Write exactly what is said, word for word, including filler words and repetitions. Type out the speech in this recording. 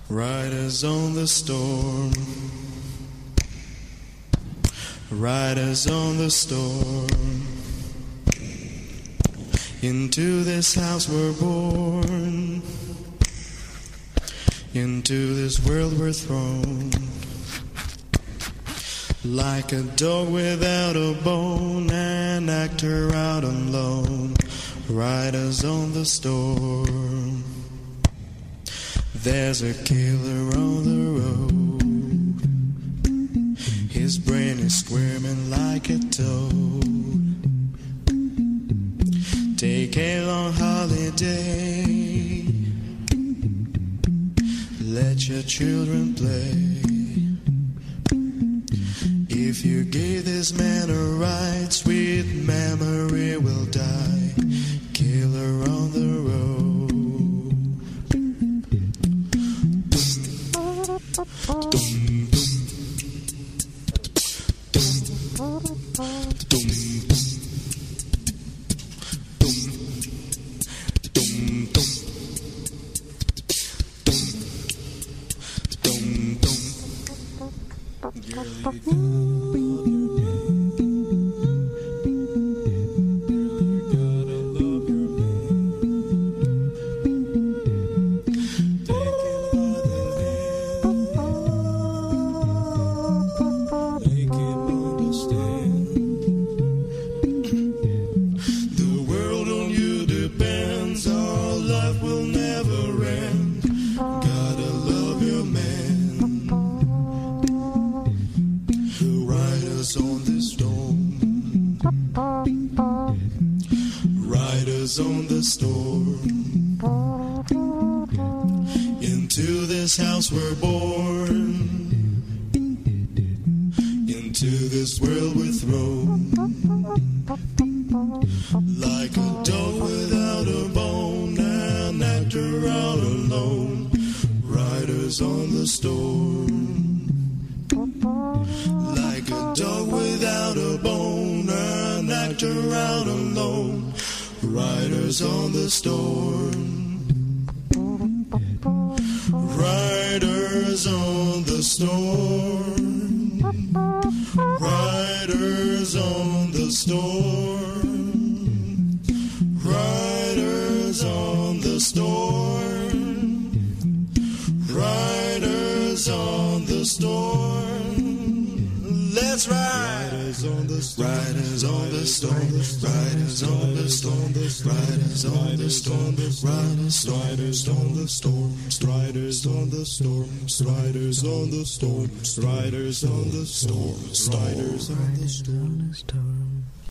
Riders on the storm, riders on the storm. Into this house we're born, into this world we're thrown. Like a dog without a bone, an actor out on loan. Riders on the storm. There's a killer on the road. His brain is squirming like a toad. Take a long holiday. Let your children play. If you gave this man a ride, sweet memory will die. Killer on the road. On the storm. Into this house we're born, into this world we're thrown. Like a dog without a bone, an actor out alone. Riders on the storm. Like a dog without a bone, an actor out alone. Riders on the storm. Riders on the storm. Riders on the storm. Riders on the storm. Riders on the storm. Let's ride. Riders on the storm. Riders on the storm. Riders on the storm. Riders on the storm. Riders on the storm. Striders on the storm. Striders on the storm. Striders on the storm. Striders on the storm.